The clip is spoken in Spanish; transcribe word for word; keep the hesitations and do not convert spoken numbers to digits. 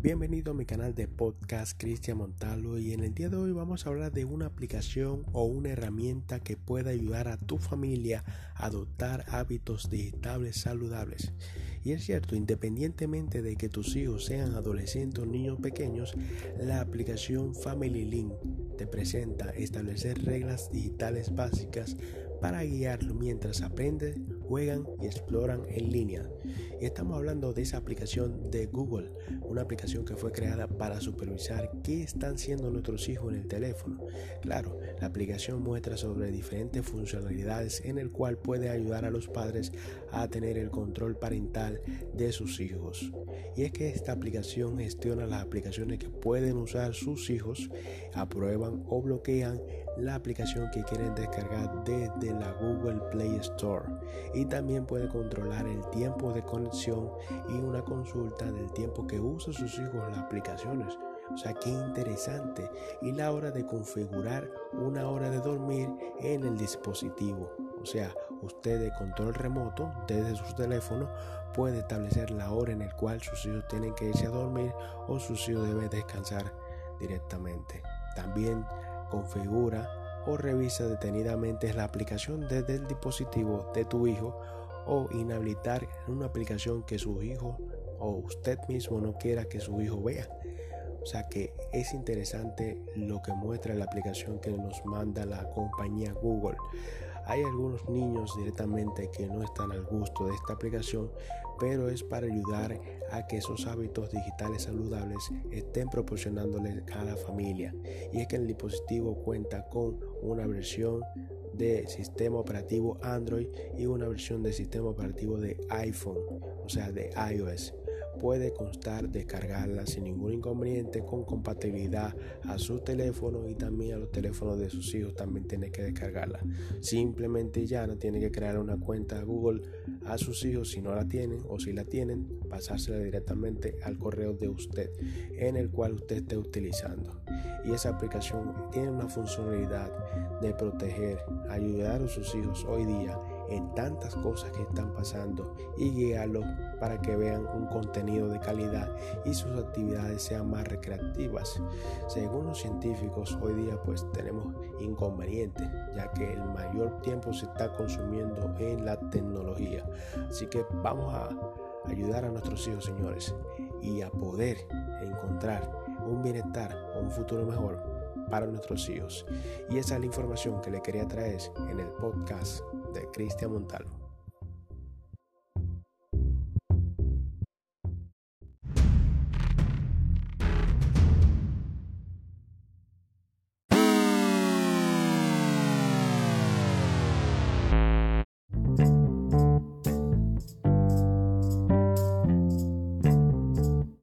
Bienvenido a mi canal de podcast Cristian Montalvo, y en el día de hoy vamos a hablar de una aplicación o una herramienta que pueda ayudar a tu familia a adoptar hábitos digitales saludables. Y es cierto, independientemente de que tus hijos sean adolescentes o niños pequeños, la aplicación Family Link te presenta establecer reglas digitales básicas para guiarlo mientras aprenden, juegan y exploran en línea. Y estamos hablando de esa aplicación de Google, una aplicación que fue creada para supervisar qué están haciendo nuestros hijos en el teléfono. Claro, la aplicación muestra sobre diferentes funcionalidades en el cual puede ayudar a los padres a tener el control parental de sus hijos. Y es que esta aplicación gestiona las aplicaciones que pueden usar sus hijos, aprueban o bloquean la aplicación que quieren descargar desde la Google Play Store, y también puede controlar el tiempo de conexión y una consulta del tiempo que usan sus hijos las aplicaciones. O sea, qué interesante. Y la hora de configurar una hora de dormir en el dispositivo. O sea, usted de control remoto desde su teléfono puede establecer la hora en la cual sus hijos tienen que irse a dormir o sus hijos deben descansar directamente. También configura o revisa detenidamente la aplicación desde el dispositivo de tu hijo, o inhabilitar una aplicación que su hijo o usted mismo no quiera que su hijo vea. O sea que es interesante lo que muestra la aplicación que nos manda la compañía Google. Hay algunos niños directamente que no están al gusto de esta aplicación, pero es para ayudar a que esos hábitos digitales saludables estén proporcionándoles a la familia. Y es que el dispositivo cuenta con una versión de sistema operativo Android y una versión de sistema operativo de iPhone, o sea de iOS. Puede constar descargarla sin ningún inconveniente, con compatibilidad a su teléfono, y también a los teléfonos de sus hijos también tiene que descargarla. Simplemente ya no tiene que crear una cuenta Google a sus hijos si no la tienen, o si la tienen, pasársela directamente al correo de usted en el cual usted esté utilizando. Y esa aplicación tiene una funcionalidad de proteger, ayudar a sus hijos hoy día en tantas cosas que están pasando, y guiarlos para que vean un contenido de calidad y sus actividades sean más recreativas. Según los científicos, hoy día pues tenemos inconvenientes, ya que el mayor tiempo se está consumiendo en la tecnología. Así que vamos a ayudar a nuestros hijos, señores, y a poder encontrar un bienestar o un futuro mejor para nuestros hijos. Y esa es la información que le quería traer en el podcast de Cristian Montalvo.